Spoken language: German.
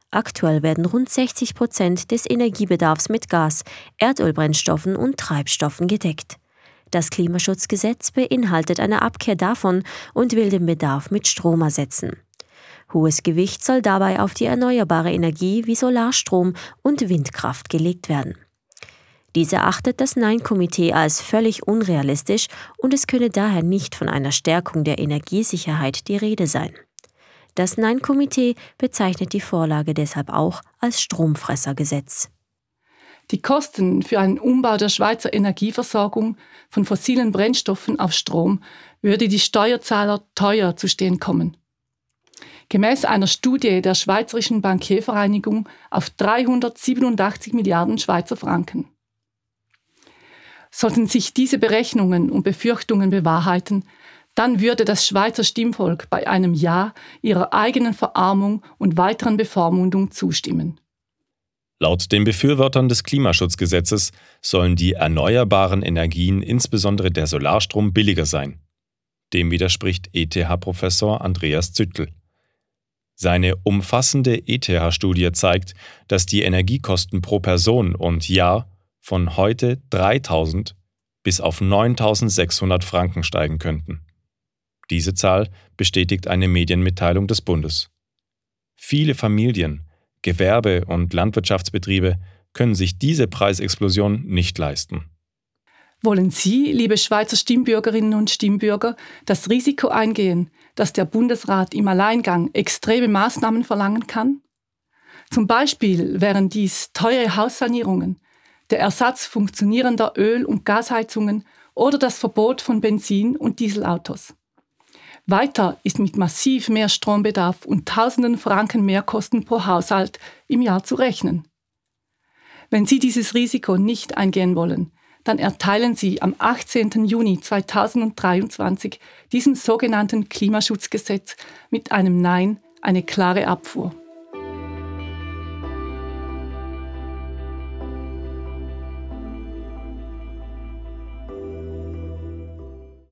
Aktuell werden rund 60% des Energiebedarfs mit Gas, Erdölbrennstoffen und Treibstoffen gedeckt. Das Klimaschutzgesetz beinhaltet eine Abkehr davon und will den Bedarf mit Strom ersetzen. Hohes Gewicht soll dabei auf die erneuerbare Energie wie Solarstrom und Windkraft gelegt werden. Diese erachtet das Nein-Komitee als völlig unrealistisch und es könne daher nicht von einer Stärkung der Energiesicherheit die Rede sein. Das Nein-Komitee bezeichnet die Vorlage deshalb auch als Stromfressergesetz. Die Kosten für einen Umbau der Schweizer Energieversorgung von fossilen Brennstoffen auf Strom würde die Steuerzahler teuer zu stehen kommen. Gemäß einer Studie der Schweizerischen Bankiervereinigung auf 387 Milliarden Schweizer Franken. Sollten sich diese Berechnungen und Befürchtungen bewahrheiten, dann würde das Schweizer Stimmvolk bei einem Ja ihrer eigenen Verarmung und weiteren Bevormundung zustimmen. Laut den Befürwortern des Klimaschutzgesetzes sollen die erneuerbaren Energien, insbesondere der Solarstrom, billiger sein. Dem widerspricht ETH-Professor Andreas Züttl. Seine umfassende ETH-Studie zeigt, dass die Energiekosten pro Person und Jahr von heute 3.000 bis auf 9.600 Franken steigen könnten. Diese Zahl bestätigt eine Medienmitteilung des Bundes. Viele Familien, Gewerbe- und Landwirtschaftsbetriebe können sich diese Preisexplosion nicht leisten. Wollen Sie, liebe Schweizer Stimmbürgerinnen und Stimmbürger, das Risiko eingehen, dass der Bundesrat im Alleingang extreme Maßnahmen verlangen kann? Zum Beispiel wären dies teure Haussanierungen, der Ersatz funktionierender Öl- und Gasheizungen oder das Verbot von Benzin- und Dieselautos. Weiter ist mit massiv mehr Strombedarf und tausenden Franken Mehrkosten pro Haushalt im Jahr zu rechnen. Wenn Sie dieses Risiko nicht eingehen wollen, dann erteilen Sie am 18. Juni 2023 diesem sogenannten Klimaschutzgesetz mit einem Nein eine klare Abfuhr.